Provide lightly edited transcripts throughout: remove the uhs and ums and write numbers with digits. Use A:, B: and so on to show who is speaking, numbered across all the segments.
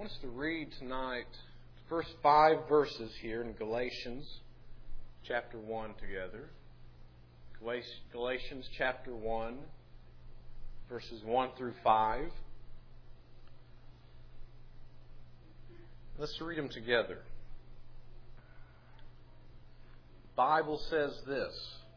A: want us to read tonight the first 5 verses here in Galatians chapter 1 together. Galatians chapter 1, verses 1 through 5. Let's read them together. The Bible says this: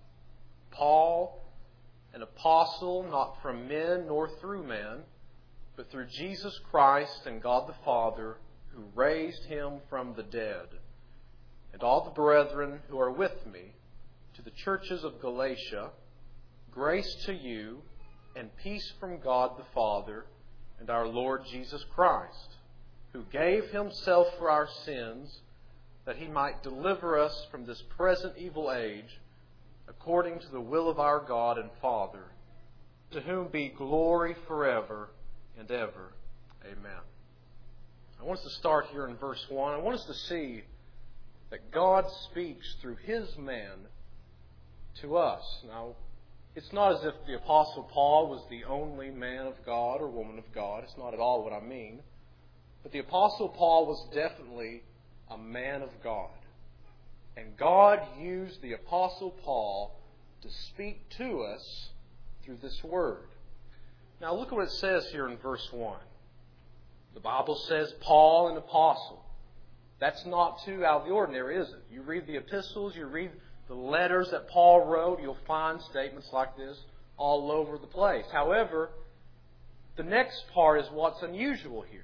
A: Paul, an apostle, not from men nor through man, but through Jesus Christ and God the Father, who raised Him from the dead, and all the brethren who are with me, to the churches of Galatia, grace to you and peace from God the Father and our Lord Jesus Christ, who gave Himself for our sins, that He might deliver us from this present evil age, according to the will of our God and Father, to whom be glory forever and ever. Amen. I want us to start here in verse 1. I want us to see that God speaks through His man to us. Now, it's not as if the Apostle Paul was the only man of God or woman of God. It's not at all what I mean. But the Apostle Paul was definitely a man of God. And God used the Apostle Paul to speak to us through this Word. Now look at what it says here in verse 1. The Bible says Paul, an apostle. That's not too out of the ordinary, is it? You read the epistles, you read the letters that Paul wrote, you'll find statements like this all over the place. However, the next part is what's unusual here.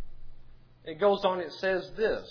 A: It goes on, it says this: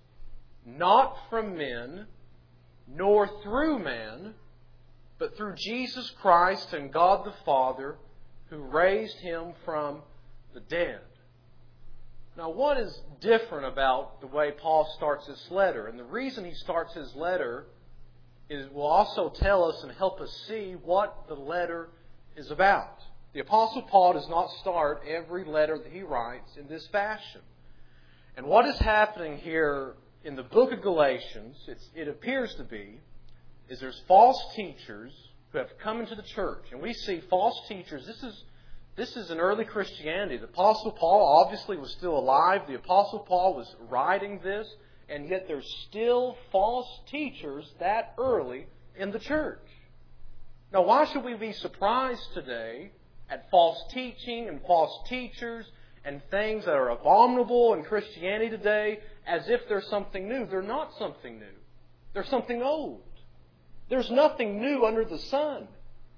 A: not from men, nor through man, but through Jesus Christ and God the Father, who raised Him from the dead. Now, what is different about the way Paul starts this letter? And the reason he starts his letter will also tell us and help us see what the letter is about. The Apostle Paul does not start every letter that he writes in this fashion. And what is happening here in the book of Galatians, it appears to be, is there's false teachers who have come into the church. And we see false teachers. This is an early Christianity. The Apostle Paul obviously was still alive. The Apostle Paul was writing this. And yet there's still false teachers that early in the church. Now, why should we be surprised today at false teaching and false teachers and things that are abominable in Christianity today as if they're something new? They're not something new. They're something old. There's nothing new under the sun.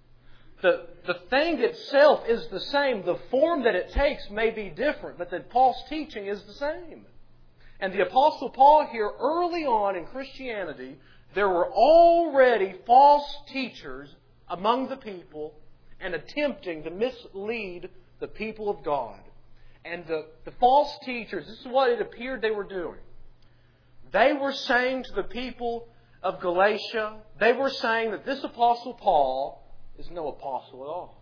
A: The thing itself is the same. The form that it takes may be different, but the false teaching is the same. And the Apostle Paul here, early on in Christianity, there were already false teachers among the people and attempting to mislead the people of God. And the false teachers, this is what it appeared they were doing. They were saying to the people of Galatia, they were saying that this Apostle Paul is no apostle at all.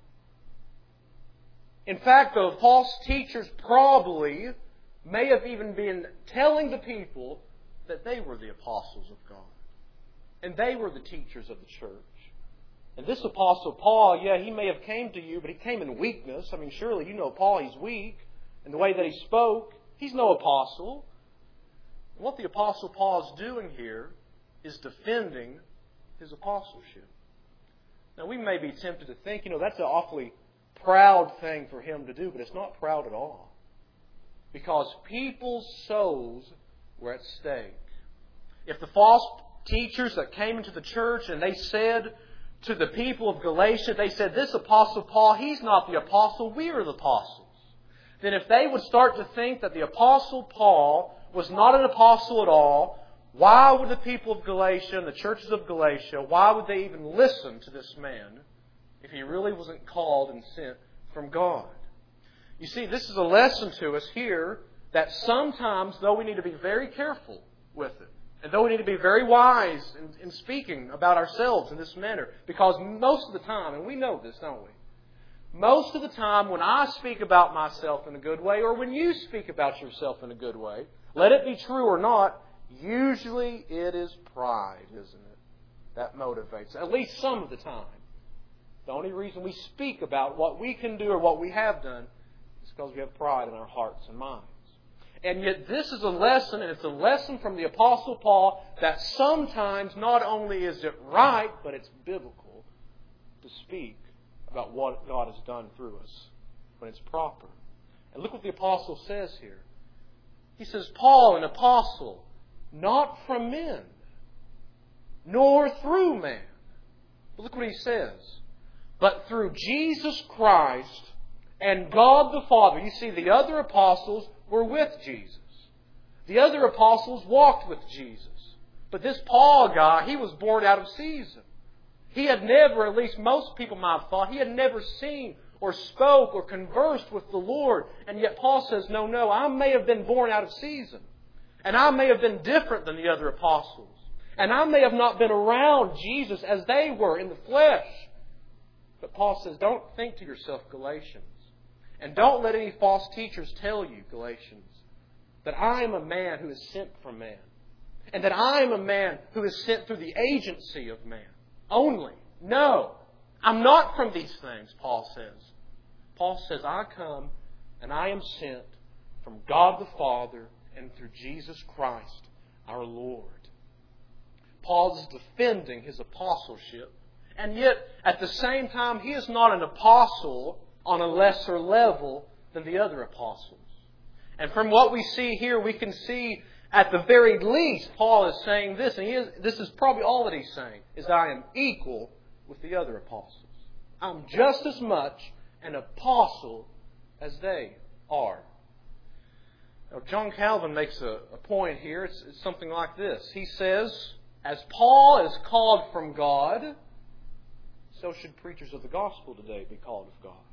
A: In fact, the false teachers probably may have even been telling the people that they were the apostles of God. And they were the teachers of the church. And this Apostle Paul, he may have came to you, but he came in weakness. I mean, surely you know Paul, he's weak. And the way that he spoke, he's no apostle. And what the Apostle Paul is doing here is defending his apostleship. Now, we may be tempted to think, that's an awfully proud thing for him to do, but it's not proud at all. Because people's souls were at stake. If the false teachers that came into the church and they said to the people of Galatia, they said, this Apostle Paul, he's not the apostle, we are the apostles. Then if they would start to think that the Apostle Paul was not an apostle at all, why would the people of Galatia and the churches of Galatia, why would they even listen to this man if he really wasn't called and sent from God? You see, this is a lesson to us here that sometimes, though we need to be very careful with it, and though we need to be very wise in speaking about ourselves in this manner, because most of the time, and we know this, don't we? Most of the time when I speak about myself in a good way, or when you speak about yourself in a good way, let it be true or not, usually it is pride, isn't it? That motivates, at least some of the time. The only reason we speak about what we can do or what we have done is because we have pride in our hearts and minds. And yet this is a lesson, and it's a lesson from the Apostle Paul, that sometimes not only is it right, but it's biblical to speak about what God has done through us when it's proper. And look what the Apostle says here. He says, Paul, an apostle, not from men, nor through man. But look what he says. But through Jesus Christ and God the Father. You see, the other apostles were with Jesus. The other apostles walked with Jesus. But this Paul guy, he was born out of season. He had never, at least most people might have thought, he had never seen or spoke or conversed with the Lord. And yet Paul says, no, I may have been born out of season. And I may have been different than the other apostles. And I may have not been around Jesus as they were in the flesh. But Paul says, don't think to yourself, Galatians. And don't let any false teachers tell you, Galatians, that I am a man who is sent from man. And that I am a man who is sent through the agency of man. Only. No. I'm not from these things, Paul says. Paul says, I come and I am sent from God the Father and through Jesus Christ, our Lord. Paul is defending his apostleship. And yet, at the same time, he is not an apostle on a lesser level than the other apostles. And from what we see here, we can see at the very least, Paul is saying this, and this is probably all that he's saying, is I am equal with the other apostles. I'm just as much an apostle as they are. Now, John Calvin makes a point here. It's something like this. He says, as Paul is called from God, so should preachers of the gospel today be called of God.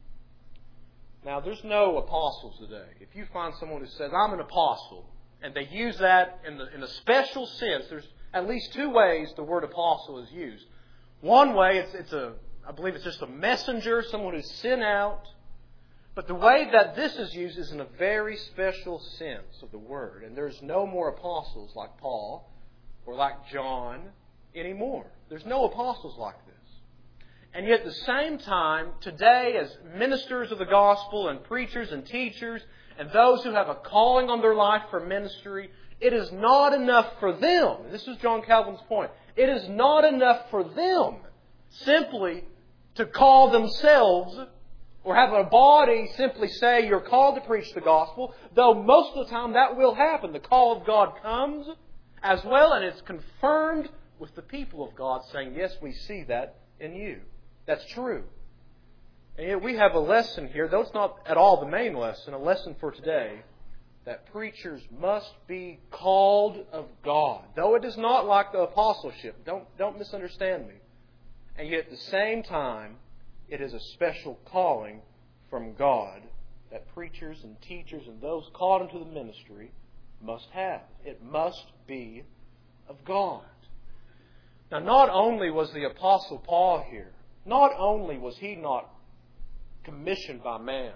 A: Now, there's no apostles today. If you find someone who says, I'm an apostle, and they use that in a special sense, there's at least two ways the word apostle is used. One way, I believe it's just a messenger, someone who's sent out. But the way that this is used is in a very special sense of the word. And there's no more apostles like Paul or like John anymore. There's no apostles like this. And yet at the same time, today as ministers of the gospel and preachers and teachers and those who have a calling on their life for ministry, it is not enough for them. And this is John Calvin's point. It is not enough for them simply to call themselves or have a body simply say you're called to preach the gospel, though most of the time that will happen. The call of God comes as well, and it's confirmed with the people of God saying, yes, we see that in you. That's true. And yet we have a lesson here, though it's not at all the main lesson, a lesson for today, that preachers must be called of God. Though it is not like the apostleship. Don't misunderstand me. And yet at the same time, it is a special calling from God that preachers and teachers and those called into the ministry must have. It must be of God. Now, not only was the Apostle Paul here, not only was he not commissioned by man,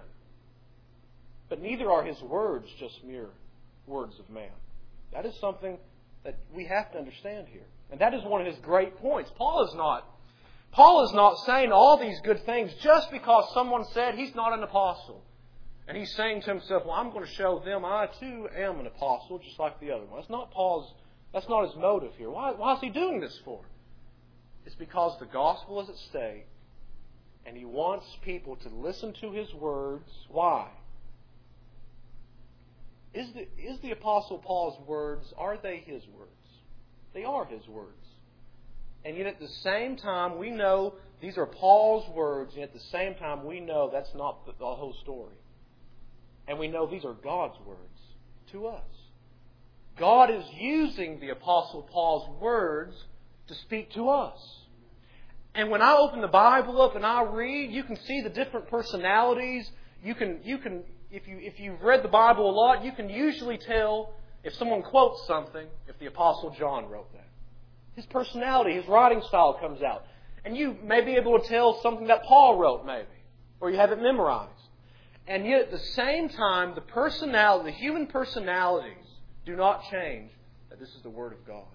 A: but neither are his words just mere words of man. That is something that we have to understand here. And that is one of his great points. Paul is not saying all these good things just because someone said he's not an apostle. And he's saying to himself, well, I'm going to show them I too am an apostle just like the other one. That's not his motive here. Why is he doing this for? It's because the gospel is at stake and he wants people to listen to his words. Why? Is the Apostle Paul's words, are they his words? They are his words. And yet at the same time, we know these are Paul's words, and at the same time, we know that's not the whole story. And we know these are God's words to us. God is using the Apostle Paul's words to speak to us. And when I open the Bible up and I read, you can see the different personalities. You can if you've read the Bible a lot, you can usually tell if someone quotes something, if the Apostle John wrote that. His personality, his writing style comes out. And you may be able to tell something that Paul wrote, maybe. Or you have it memorized. And yet at the same time, the human personalities do not change that this is the Word of God.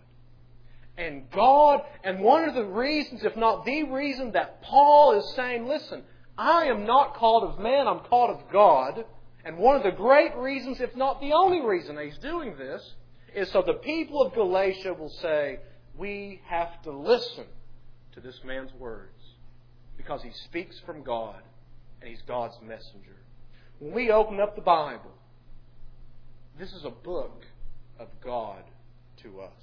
A: And one of the reasons, if not the reason, that Paul is saying, listen, I am not called of man, I'm called of God. And one of the great reasons, if not the only reason He's doing this, is so the people of Galatia will say, we have to listen to this man's words because he speaks from God and he's God's messenger. When we open up the Bible, this is a book of God to us.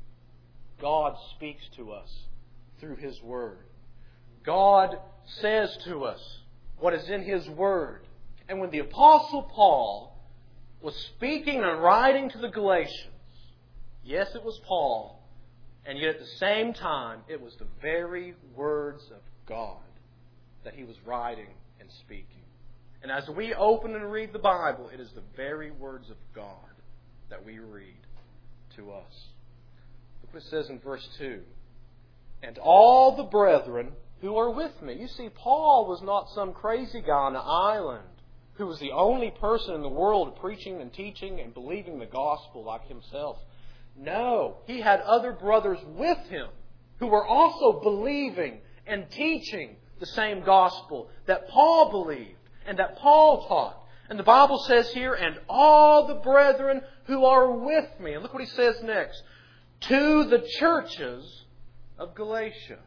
A: God speaks to us through His Word. God says to us what is in His Word. And when the Apostle Paul was speaking and writing to the Galatians, yes, it was Paul, and yet at the same time, it was the very words of God that he was writing and speaking. And as we open and read the Bible, it is the very words of God that we read to us. Look what it says in verse 2. And all the brethren who are with me. You see, Paul was not some crazy guy on an island who was the only person in the world preaching and teaching and believing the gospel like himself. No, he had other brothers with him who were also believing and teaching the same gospel that Paul believed and that Paul taught. And the Bible says here, and all the brethren who are with me. And look what he says next. To the churches of Galatia.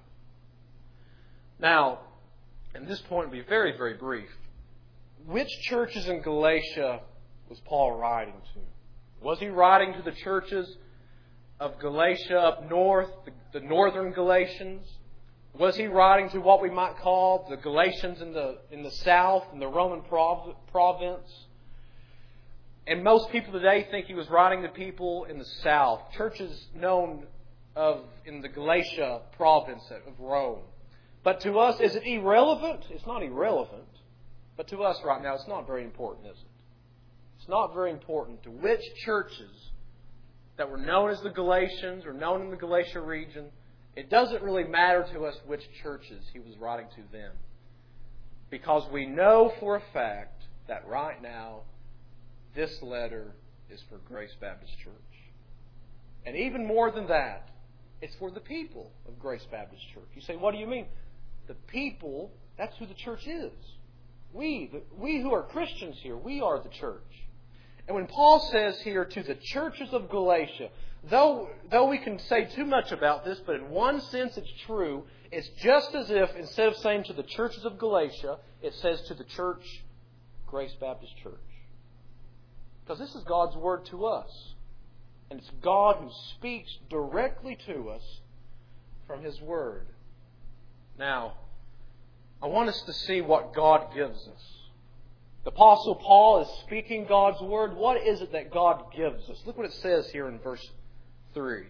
A: Now, and this point will be very, very brief. Which churches in Galatia was Paul writing to? Was he writing to the churches of Galatia up north, the northern Galatians? Was he writing to what we might call the Galatians in the south, in the Roman province? And most people today think he was writing to people in the south, churches known in the Galatia province of Rome. But to us, is it irrelevant? It's not irrelevant. But to us right now, it's not very important, is it? It's not very important to which churches that were known as the Galatians or known in the Galatia region. It doesn't really matter to us which churches he was writing to them. Because we know for a fact that right now, this letter is for Grace Baptist Church. And even more than that, it's for the people of Grace Baptist Church. You say, what do you mean? The people, that's who the church is. We who are Christians here, we are the church. And when Paul says here to the churches of Galatia, though we can say too much about this, but in one sense it's true, it's just as if instead of saying to the churches of Galatia, it says to the church, Grace Baptist Church. Because this is God's Word to us. And it's God who speaks directly to us from His Word. Now, I want us to see what God gives us. The Apostle Paul is speaking God's Word. What is it that God gives us? Look what it says here in verse 3.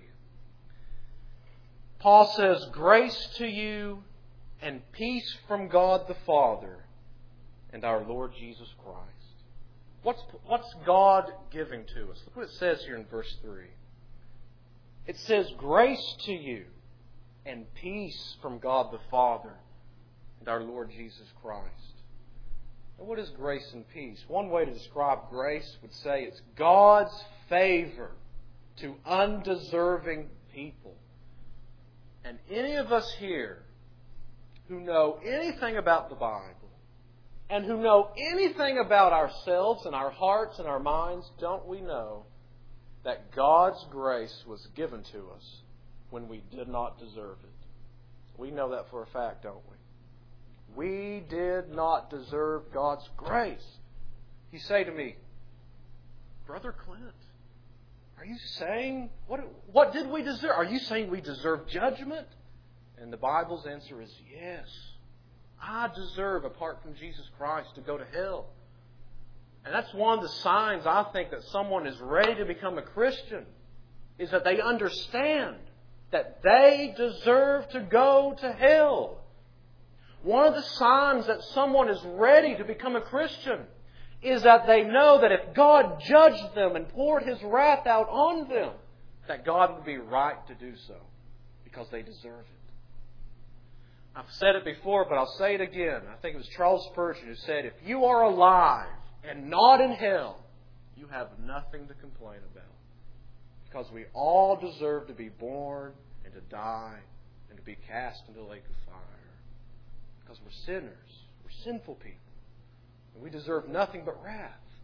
A: Paul says, grace to you and peace from God the Father and our Lord Jesus Christ. What's God giving to us? Look what it says here in verse 3. It says, grace to you and peace from God the Father and our Lord Jesus Christ. And what is grace and peace? One way to describe grace would say it's God's favor to undeserving people. And any of us here who know anything about the Bible and who know anything about ourselves and our hearts and our minds, don't we know that God's grace was given to us when we did not deserve it? We know that for a fact, don't we? We did not deserve God's grace. You say to me, Brother Clint, are you saying, what did we deserve? Are you saying we deserve judgment? And the Bible's answer is yes. I deserve, apart from Jesus Christ, to go to hell. And that's one of the signs, I think, that someone is ready to become a Christian, is that they understand that they deserve to go to hell. One of the signs that someone is ready to become a Christian is that they know that if God judged them and poured His wrath out on them, that God would be right to do so because they deserve it. I've said it before, but I'll say it again. I think it was Charles Spurgeon who said, if you are alive and not in hell, you have nothing to complain about. Because we all deserve to be born and to die and to be cast into the lake of fire. Because we're sinners. We're sinful people. And we deserve nothing but wrath.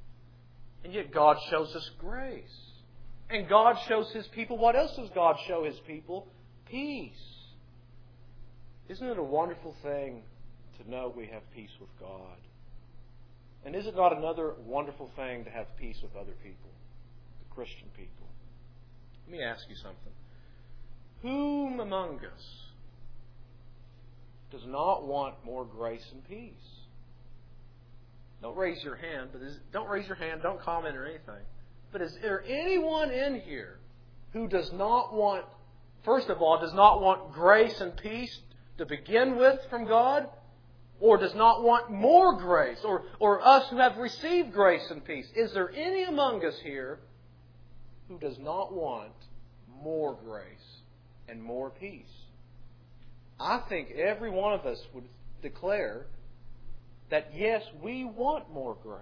A: And yet God shows us grace. And God shows His people. What else does God show His people? Peace. Isn't it a wonderful thing to know we have peace with God? And is it not another wonderful thing to have peace with other people, the Christian people? Let me ask you something. Whom among us does not want more grace and peace? Don't raise your hand, don't comment or anything. But is there anyone in here who does not want, first of all, does not want grace and peace to begin with from God? Or does not want more grace? Or us who have received grace and peace? Is there any among us here who does not want more grace and more peace? I think every one of us would declare that yes, we want more grace.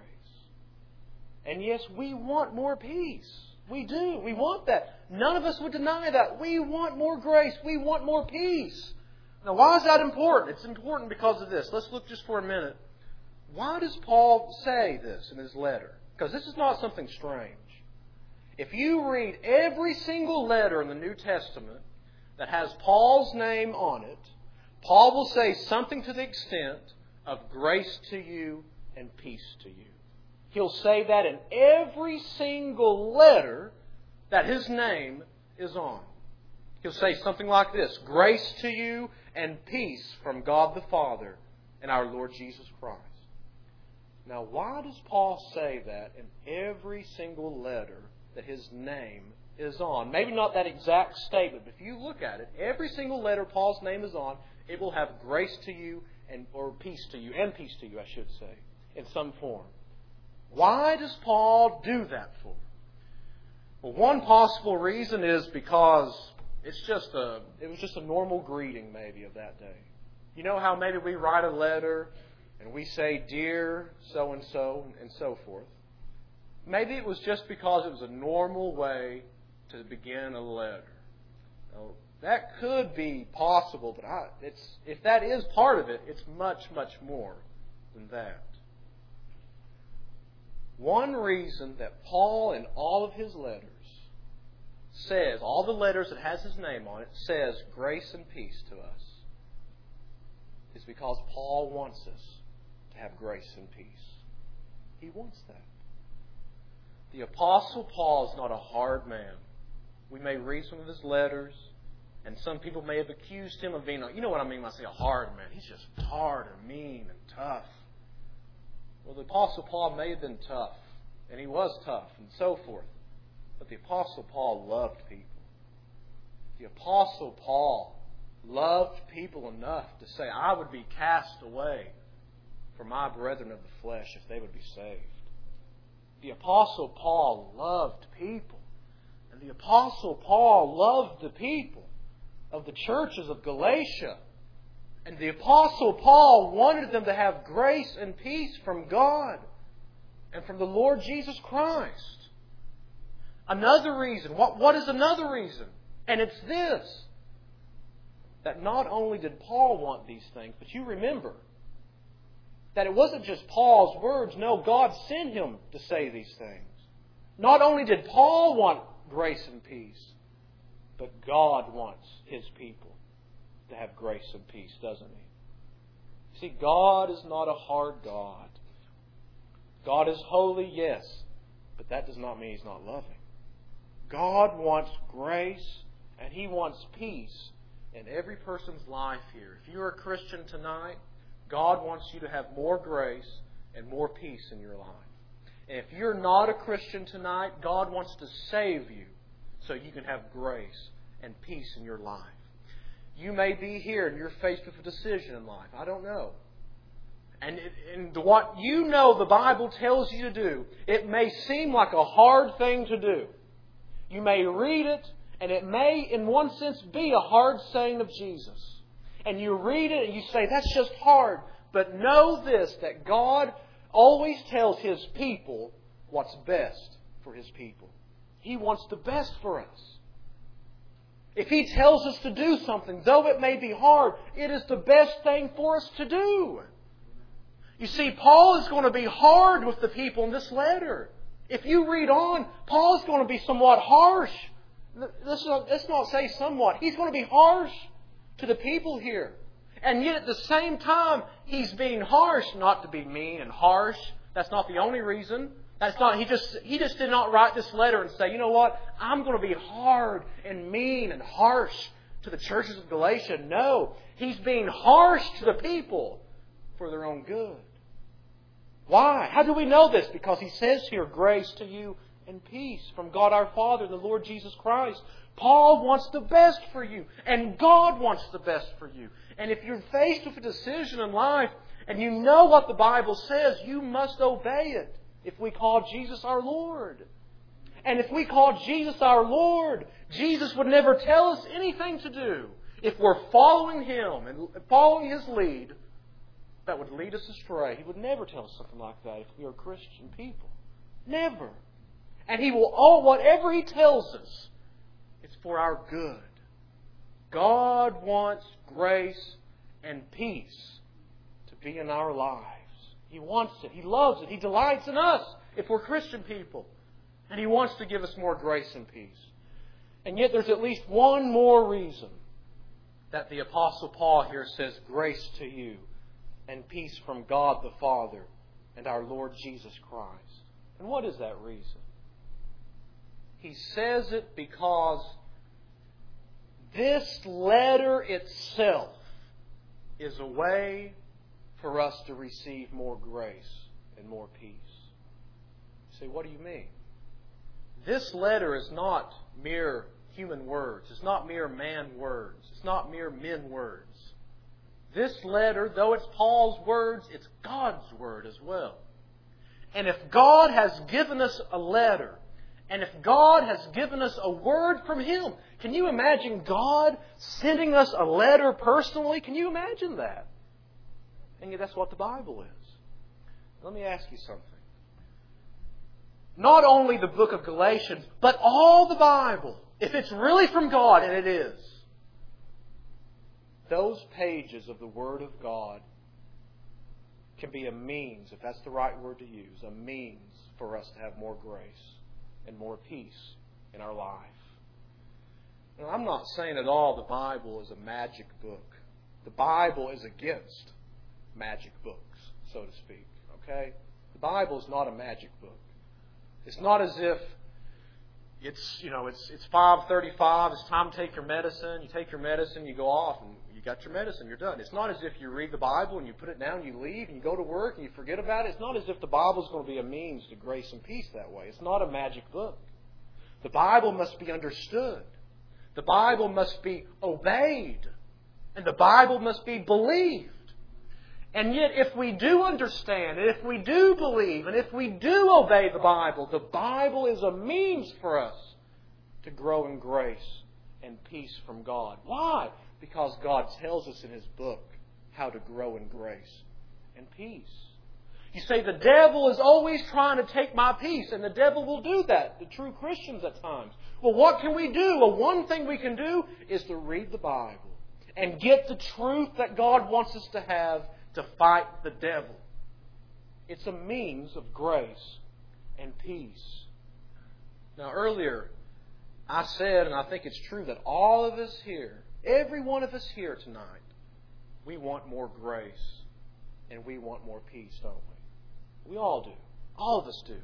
A: And yes, we want more peace. We do. We want that. None of us would deny that. We want more grace. We want more peace. Now, why is that important? It's important because of this. Let's look just for a minute. Why does Paul say this in his letter? Because this is not something strange. If you read every single letter in the New Testament that has Paul's name on it, Paul will say something to the extent of grace to you and peace to you. He'll say that in every single letter that his name is on. He'll say something like this: grace to you and peace from God the Father and our Lord Jesus Christ. Now, why does Paul say that in every single letter that his name is on? Maybe not that exact statement, but if you look at it, every single letter Paul's name is on, it will have grace to you or peace to you, and peace to you, I should say, in some form. Why does Paul do that for? Well, one possible reason is because it was just a normal greeting maybe of that day. You know how maybe we write a letter and we say, "Dear so-and-so," and so forth. Maybe it was just because it was a normal way to begin a letter. Now, that could be possible, but if that is part of it, it's much, much more than that. One reason that Paul in all of his letters says, all the letters that has his name on it, says grace and peace to us, is because Paul wants us to have grace and peace. He wants that. The Apostle Paul is not a hard man. We may read some of his letters, and some people may have accused him of being, you know what I mean when I say a hard man. He's just hard and mean and tough. Well, the Apostle Paul may have been tough, and he was tough, and so forth. But the Apostle Paul loved people. The Apostle Paul loved people enough to say, "I would be cast away for my brethren of the flesh if they would be saved." The Apostle Paul loved people. And the Apostle Paul loved the people of the churches of Galatia. And the Apostle Paul wanted them to have grace and peace from God and from the Lord Jesus Christ. Another reason. What is another reason? And it's this: that not only did Paul want these things, but you remember that it wasn't just Paul's words. No, God sent him to say these things. Not only did Paul want grace and peace, but God wants His people to have grace and peace, doesn't He? See, God is not a hard God. God is holy, yes, but that does not mean He's not loving. God wants grace and He wants peace in every person's life here. If you're a Christian tonight, God wants you to have more grace and more peace in your life. And if you're not a Christian tonight, God wants to save you so you can have grace and peace in your life. You may be here and you're faced with a decision in life. I don't know. And what you know the Bible tells you to do, it may seem like a hard thing to do. You may read it, and it may, in one sense, be a hard saying of Jesus. And you read it and you say, "That's just hard." But know this, that God always tells His people what's best for His people. He wants the best for us. If He tells us to do something, though it may be hard, it is the best thing for us to do. You see, Paul is going to be hard with the people in this letter. If you read on, Paul's going to be somewhat harsh. Let's not say somewhat. He's going to be harsh to the people here. And yet at the same time, he's being harsh, not to be mean and harsh. That's not the only reason. That's not. He just did not write this letter and say, you know what, I'm going to be hard and mean and harsh to the churches of Galatia. No, he's being harsh to the people for their own good. Why? How do we know this? Because he says here, grace to you and peace from God our Father and the Lord Jesus Christ. Paul wants the best for you, and God wants the best for you. And if you're faced with a decision in life, and you know what the Bible says, you must obey it. If we call Jesus our Lord. And if we call Jesus our Lord, Jesus would never tell us anything to do. If we're following Him and following His lead, that would lead us astray. He would never tell us something like that if we are Christian people. Never. And He will, whatever He tells us, it's for our good. God wants grace and peace to be in our lives. He wants it. He loves it. He delights in us if we're Christian people. And He wants to give us more grace and peace. And yet there's at least one more reason that the Apostle Paul here says, grace to you and peace from God the Father and our Lord Jesus Christ. And what is that reason? He says it because this letter itself is a way for us to receive more grace and more peace. You say, what do you mean? This letter is not mere human words. It's not mere man words. It's not mere men words. This letter, though it's Paul's words, it's God's word as well. And if God has given us a letter, and if God has given us a word from Him, can you imagine God sending us a letter personally? Can you imagine that? And yet that's what the Bible is. Let me ask you something. Not only the book of Galatians, but all the Bible, if it's really from God, and it is, those pages of the Word of God can be a means, if that's the right word to use, a means for us to have more grace and more peace in our life. Now, I'm not saying at all the Bible is a magic book. The Bible is against magic books, so to speak. Okay? The Bible is not a magic book. It's not as if it's 5:35, it's time to take your medicine. You take your medicine, you go off, and you got your medicine, you're done. It's not as if you read the Bible and you put it down, you leave, and you go to work and you forget about it. It's not as if the Bible is going to be a means to grace and peace that way. It's not a magic book. The Bible must be understood. The Bible must be obeyed. And the Bible must be believed. And yet, if we do understand, and if we do believe, and if we do obey the Bible is a means for us to grow in grace and peace from God. Why? Because God tells us in His book how to grow in grace and peace. You say, the devil is always trying to take my peace, and the devil will do that to true Christians at times. Well, what can we do? Well, one thing we can do is to read the Bible and get the truth that God wants us to have to fight the devil. It's a means of grace and peace. Now, earlier, I said, and I think it's true, that all of us here, every one of us here tonight, we want more grace and we want more peace, don't we? We all do. All of us do.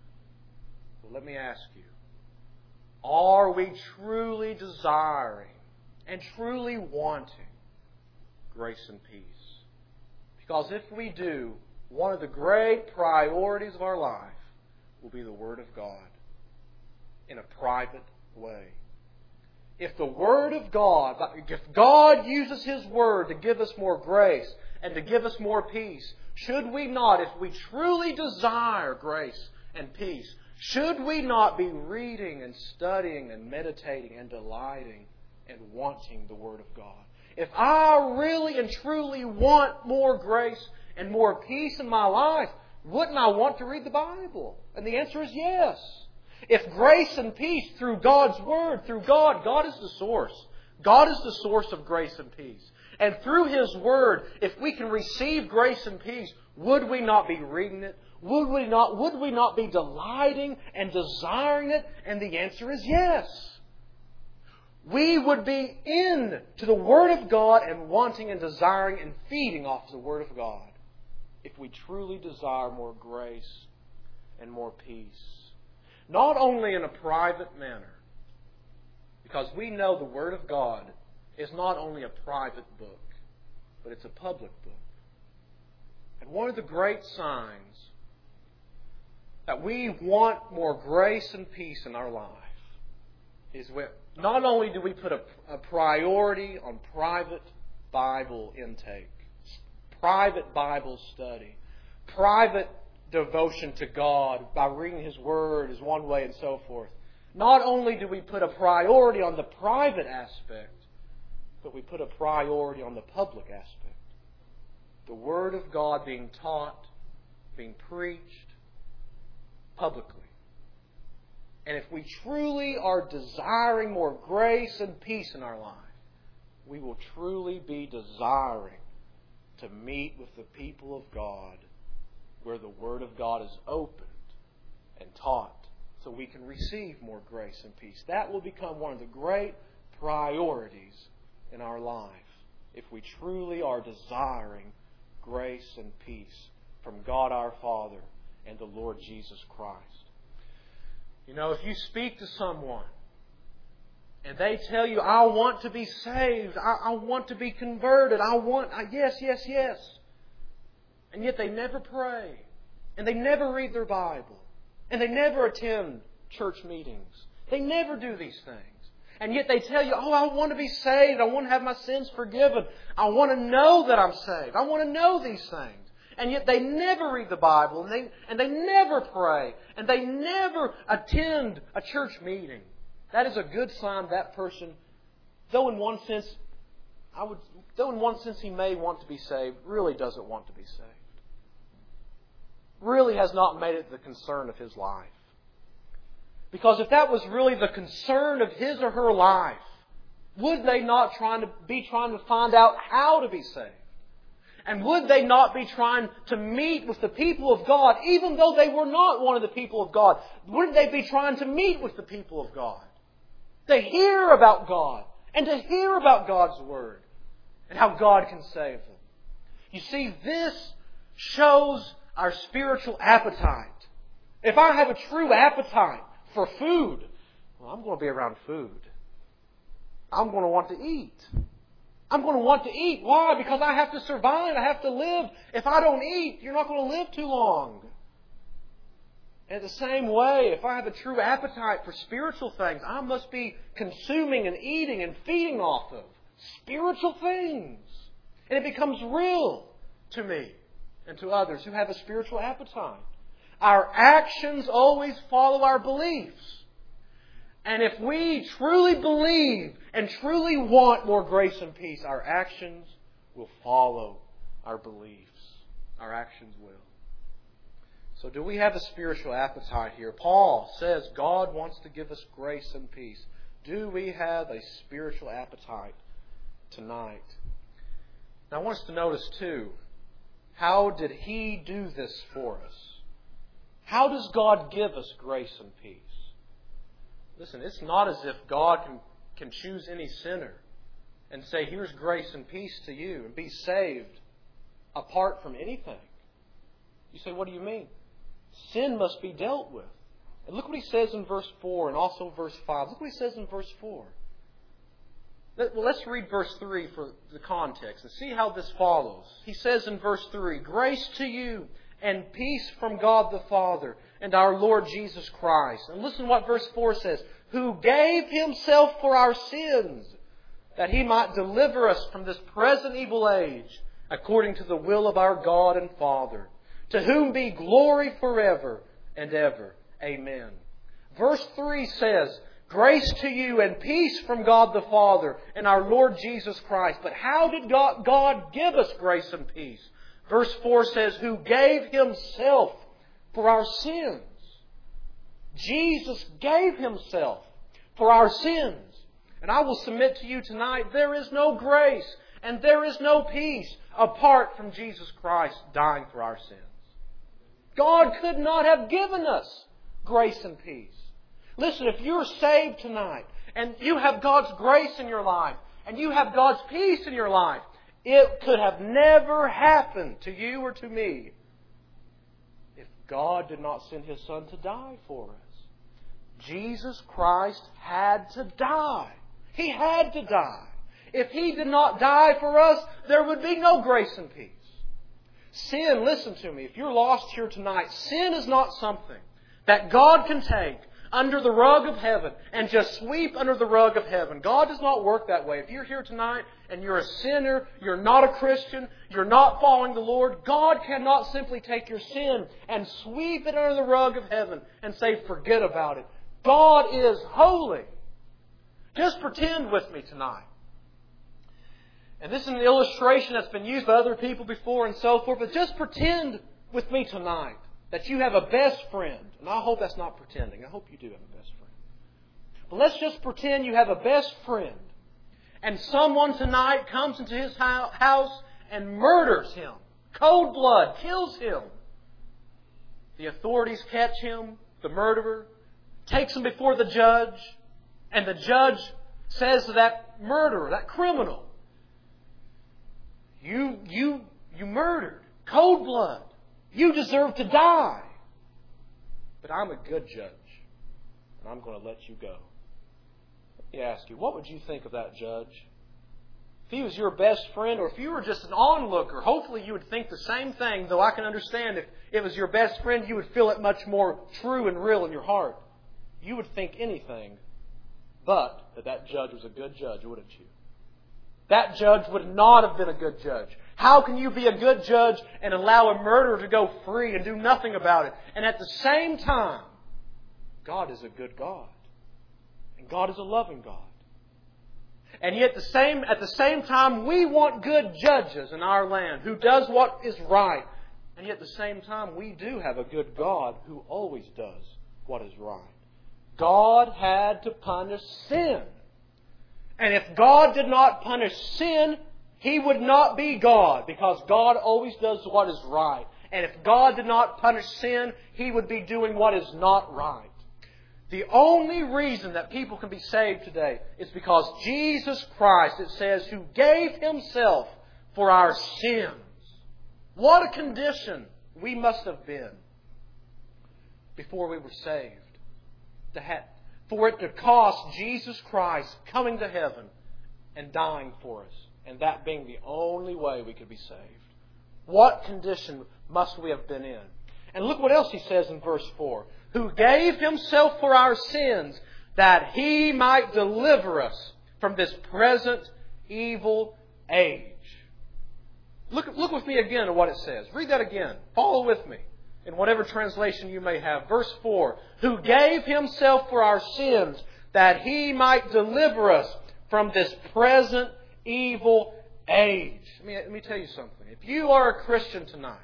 A: But let me ask you, are we truly desiring and truly wanting grace and peace? Because if we do, one of the great priorities of our life will be the Word of God in a private way. If the Word of God, if God uses His Word to give us more grace and to give us more peace, should we not, if we truly desire grace and peace, should we not be reading and studying and meditating and delighting and wanting the Word of God? If I really and truly want more grace and more peace in my life, wouldn't I want to read the Bible? And the answer is yes. If grace and peace through God's Word, through God, God is the source. God is the source of grace and peace. And through His Word, if we can receive grace and peace, would we not be reading it? Would we not be delighting and desiring it? And the answer is yes. We would be into the Word of God and wanting and desiring and feeding off the Word of God if we truly desire more grace and more peace. Not only in a private manner, because we know the Word of God is not only a private book, but it's a public book. And one of the great signs that we want more grace and peace in our life is when not only do we put a priority on private Bible intake, private Bible study, private devotion to God by reading His Word is one way and so forth. Not only do we put a priority on the private aspect, but we put a priority on the public aspect. The Word of God being taught, being preached publicly. And if we truly are desiring more grace and peace in our life, we will truly be desiring to meet with the people of God where the Word of God is opened and taught so we can receive more grace and peace. That will become one of the great priorities in our life if we truly are desiring grace and peace from God our Father and the Lord Jesus Christ. You know, if you speak to someone and they tell you, I want to be saved, I want to be converted, yes. And yet they never pray, and they never read their Bible, and they never attend church meetings. They never do these things. And yet they tell you, I want to be saved, I want to have my sins forgiven, I want to know that I'm saved, I want to know these things. And yet they never read the Bible, and they never pray, and they never attend a church meeting. That is a good sign that person, though in one sense he may want to be saved, really doesn't want to be saved. Really has not made it the concern of his life. Because if that was really the concern of his or her life, would they not be trying to find out how to be saved? And would they not be trying to meet with the people of God, even though they were not one of the people of God? Wouldn't they be trying to meet with the people of God? To hear about God and to hear about God's Word and how God can save them. You see, this shows our spiritual appetite. If I have a true appetite for food, well, I'm going to be around food. I'm going to want to eat. I'm going to want to eat. Why? Because I have to survive. I have to live. If I don't eat, you're not going to live too long. And the same way, if I have a true appetite for spiritual things, I must be consuming and eating and feeding off of spiritual things. And it becomes real to me and to others who have a spiritual appetite. Our actions always follow our beliefs. And if we truly believe and truly want more grace and peace, our actions will follow our beliefs. Our actions will. So do we have a spiritual appetite here? Paul says God wants to give us grace and peace. Do we have a spiritual appetite tonight? Now I want us to notice too, how did He do this for us? How does God give us grace and peace? Listen, it's not as if God can choose any sinner and say, here's grace and peace to you, and be saved apart from anything. You say, what do you mean? Sin must be dealt with. And look what he says in verse 4 and also verse 5. Look what he says in verse 4. Let's read verse 3 for the context and see how this follows. He says in verse 3, grace to you and peace from God the Father and our Lord Jesus Christ. And listen what verse 4 says. Who gave Himself for our sins, that He might deliver us from this present evil age, according to the will of our God and Father, to whom be glory forever and ever. Amen. Verse 3 says, grace to you and peace from God the Father and our Lord Jesus Christ. But how did God give us grace and peace? Verse 4 says, who gave Himself for our sins. Jesus gave Himself for our sins. And I will submit to you tonight, there is no grace and there is no peace apart from Jesus Christ dying for our sins. God could not have given us grace and peace. Listen, if you're saved tonight and you have God's grace in your life and you have God's peace in your life, it could have never happened to you or to me if God did not send His Son to die for us. Jesus Christ had to die. He had to die. If He did not die for us, there would be no grace and peace. Sin, listen to me, if you're lost here tonight, sin is not something that God can take under the rug of heaven and just sweep under the rug of heaven. God does not work that way. If you're here tonight and you're a sinner, you're not a Christian, you're not following the Lord, God cannot simply take your sin and sweep it under the rug of heaven and say, forget about it. God is holy. Just pretend with me tonight. And this is an illustration that's been used by other people before and so forth, but just pretend with me tonight that you have a best friend. And I hope that's not pretending. I hope you do have a best friend. But let's just pretend you have a best friend. And someone tonight comes into his house and murders him. Cold blood, kills him. The authorities catch him, the murderer, takes him before the judge, and the judge says to that murderer, that criminal, You murdered. Cold blood. You deserve to die. But I'm a good judge. And I'm going to let you go. Let me ask you, what would you think of that judge? If he was your best friend, or if you were just an onlooker, hopefully you would think the same thing, though I can understand if it was your best friend, you would feel it much more true and real in your heart. You would think anything but that judge was a good judge, wouldn't you? That judge would not have been a good judge. How can you be a good judge and allow a murderer to go free and do nothing about it? And at the same time, God is a good God. And God is a loving God. And yet at the same time, we want good judges in our land who does what is right. And yet at the same time, we do have a good God who always does what is right. God had to punish sin. And if God did not punish sin, He would not be God, because God always does what is right. And if God did not punish sin, He would be doing what is not right. The only reason that people can be saved today is because Jesus Christ, it says, who gave Himself for our sins. What a condition we must have been before we were saved. For it to cost Jesus Christ coming to heaven and dying for us. And that being the only way we could be saved. What condition must we have been in? And look what else He says in verse 4. Who gave Himself for our sins that He might deliver us from this present evil age. Look with me again at what it says. Read that again. Follow with me in whatever translation you may have. Verse 4. Who gave Himself for our sins that He might deliver us from this present evil age. Let me tell you something. If you are a Christian tonight,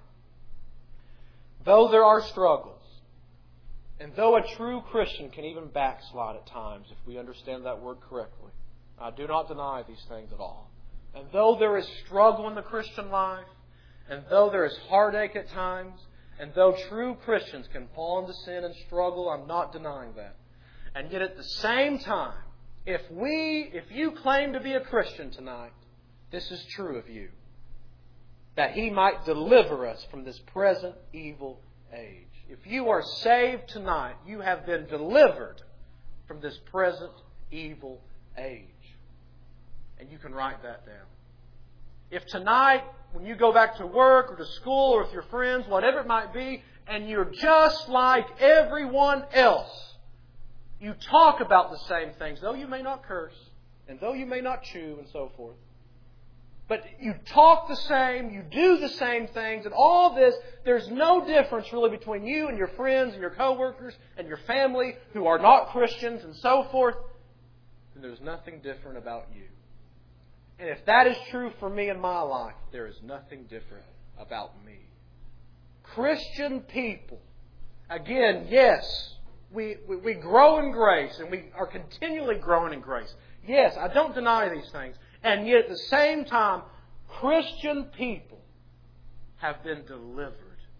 A: though there are struggles, and though a true Christian can even backslide at times, if we understand that word correctly, I do not deny these things at all. And though there is struggle in the Christian life, and though there is heartache at times, and though true Christians can fall into sin and struggle, I'm not denying that. And yet at the same time, if you claim to be a Christian tonight, this is true of you. That He might deliver us from this present evil age. If you are saved tonight, you have been delivered from this present evil age. And you can write that down. If tonight, when you go back to work or to school or with your friends, whatever it might be, and you're just like everyone else, you talk about the same things, though you may not curse, and though you may not chew, and so forth. But you talk the same, you do the same things, and all this, there's no difference really between you and your friends and your coworkers and your family who are not Christians and so forth. And there's nothing different about you. And if that is true for me in my life, there is nothing different about me. Christian people, again, yes, we grow in grace, and we are continually growing in grace. Yes, I don't deny these things. And yet at the same time, Christian people have been delivered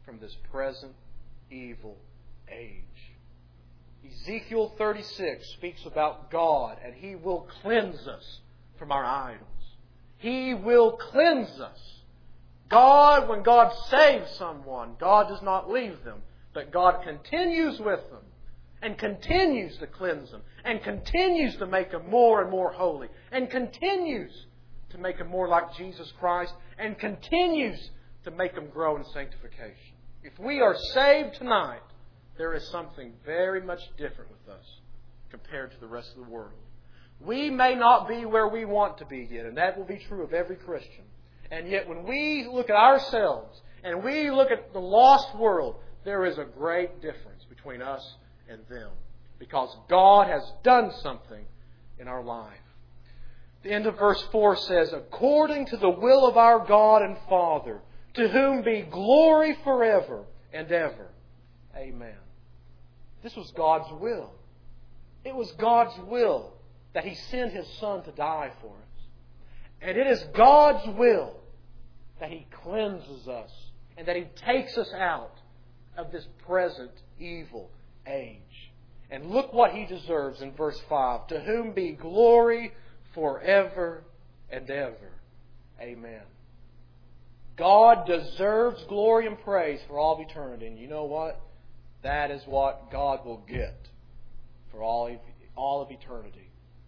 A: from this present evil age. Ezekiel 36 speaks about God, and He will cleanse us from our idols. He will cleanse us. God, when God saves someone, God does not leave them, but God continues with them and continues to cleanse them and continues to make them more and more holy and continues to make them more like Jesus Christ and continues to make them grow in sanctification. If we are saved tonight, there is something very much different with us compared to the rest of the world. We may not be where we want to be yet, and that will be true of every Christian. And yet when we look at ourselves and we look at the lost world, there is a great difference between us and them. Because God has done something in our life. The end of verse 4 says, according to the will of our God and Father, to whom be glory forever and ever. Amen. This was God's will. It was God's will that He sent His Son to die for us. And it is God's will that He cleanses us and that He takes us out of this present evil age. And look what He deserves in verse 5. To whom be glory forever and ever. Amen. God deserves glory and praise for all of eternity. And you know what? That is what God will get for all of eternity.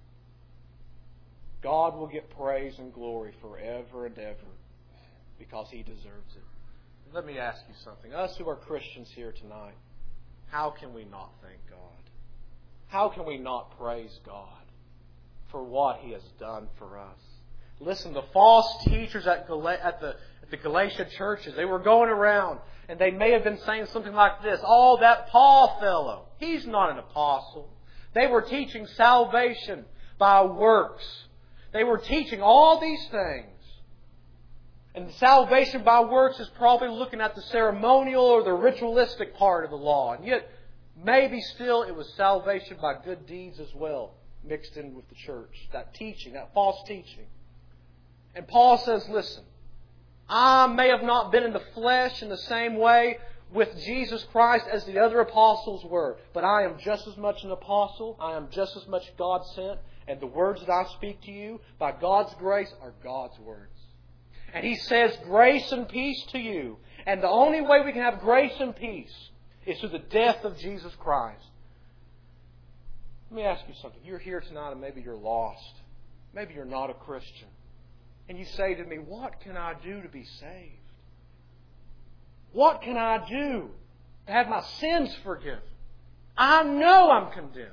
A: God will get praise and glory forever and ever because He deserves it. Let me ask you something. Us who are Christians here tonight, how can we not thank God? How can we not praise God for what He has done for us? Listen, the false teachers at the Galatia churches, they were going around and they may have been saying something like this, oh, that Paul fellow, he's not an apostle. They were teaching salvation by works. They were teaching all these things. And salvation by works is probably looking at the ceremonial or the ritualistic part of the law. And yet, maybe still it was salvation by good deeds as well, mixed in with the church. That teaching, that false teaching. And Paul says, listen, I may have not been in the flesh in the same way with Jesus Christ as the other apostles were, but I am just as much an apostle. I am just as much God sent. And the words that I speak to you by God's grace are God's words. And He says, grace and peace to you. And the only way we can have grace and peace is through the death of Jesus Christ. Let me ask you something. You're here tonight and maybe you're lost. Maybe you're not a Christian. And you say to me, what can I do to be saved? What can I do to have my sins forgiven? I know I'm condemned.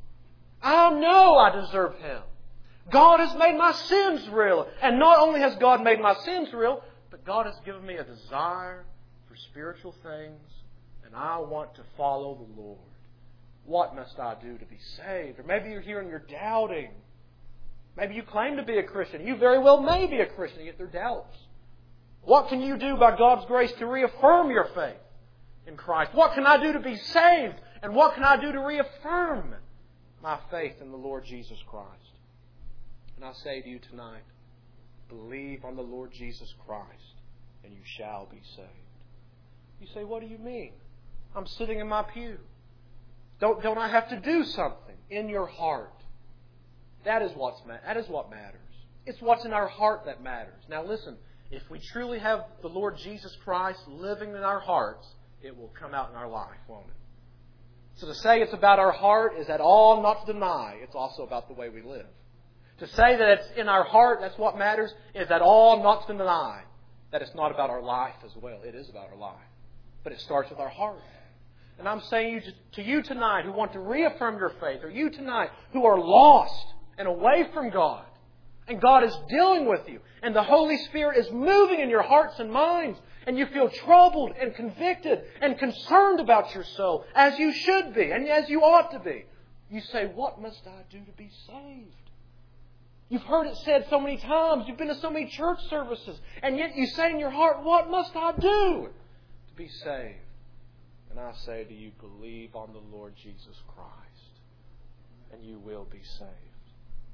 A: I know I deserve hell. God has made my sins real. And not only has God made my sins real, but God has given me a desire for spiritual things. And I want to follow the Lord. What must I do to be saved? Or maybe you're here and you're doubting. Maybe you claim to be a Christian. You very well may be a Christian, yet there are doubts. What can you do by God's grace to reaffirm your faith in Christ? What can I do to be saved? And what can I do to reaffirm my faith in the Lord Jesus Christ? And I say to you tonight, believe on the Lord Jesus Christ and you shall be saved. You say, what do you mean? I'm sitting in my pew. Don't I have to do something in your heart? That is what matters. It's what's in our heart that matters. Now listen, if we truly have the Lord Jesus Christ living in our hearts, it will come out in our life, won't it? So to say it's about our heart is at all not to deny. It's also about the way we live. To say that it's in our heart, that's what matters, is at all not to deny that it's not about our life as well. It is about our life. But it starts with our heart. And I'm saying to you tonight who want to reaffirm your faith, or you tonight who are lost and away from God, and God is dealing with you, and the Holy Spirit is moving in your hearts and minds, and you feel troubled and convicted and concerned about your soul, as you should be, and as you ought to be. You say, what must I do to be saved? You've heard it said so many times. You've been to so many church services, and yet you say in your heart, what must I do to be saved? And I say to you, believe on the Lord Jesus Christ, and you will be saved.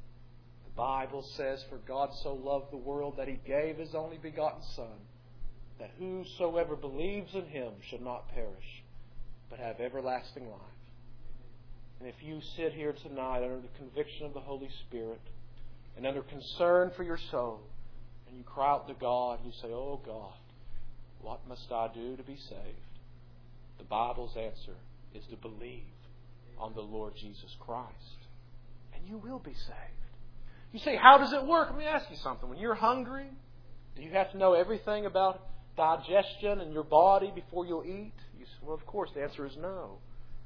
A: The Bible says, for God so loved the world that He gave His only begotten Son, that whosoever believes in Him should not perish, but have everlasting life. And if you sit here tonight under the conviction of the Holy Spirit and under concern for your soul, and you cry out to God, you say, "Oh God, what must I do to be saved?" The Bible's answer is to believe on the Lord Jesus Christ, and you will be saved. You say, "How does it work?" Let me ask you something. When you're hungry, do you have to know everything about digestion and your body before you'll eat? You say, well, of course, the answer is no.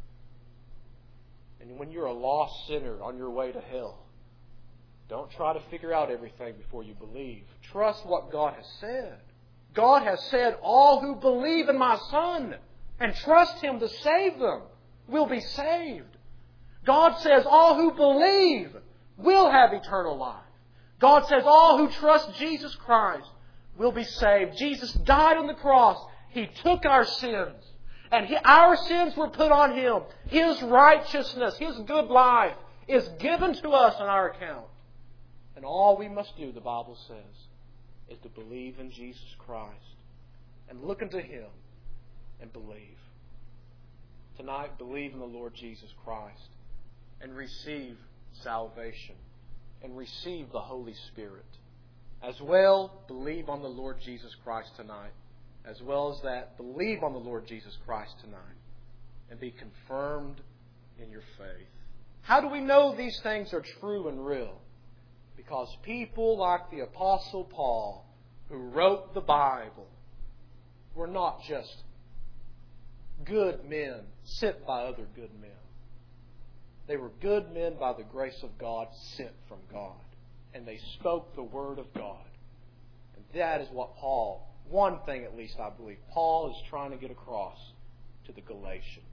A: And when you're a lost sinner on your way to hell, don't try to figure out everything before you believe. Trust what God has said. God has said, all who believe in my Son and trust Him to save them will be saved. God says all who believe will have eternal life. God says all who trust Jesus Christ will be saved. Jesus died on the cross. He took our sins. And our sins were put on Him. His righteousness, His good life is given to us on our account. And all we must do, the Bible says, is to believe in Jesus Christ and look unto Him and believe. Tonight, believe in the Lord Jesus Christ and receive salvation and receive the Holy Spirit. As well, believe on the Lord Jesus Christ tonight. As well as that, believe on the Lord Jesus Christ tonight and be confirmed in your faith. How do we know these things are true and real? Because people like the Apostle Paul, who wrote the Bible, were not just good men sent by other good men. They were good men by the grace of God, sent from God. And they spoke the Word of God. And that is what Paul, one thing at least I believe, Paul is trying to get across to the Galatians.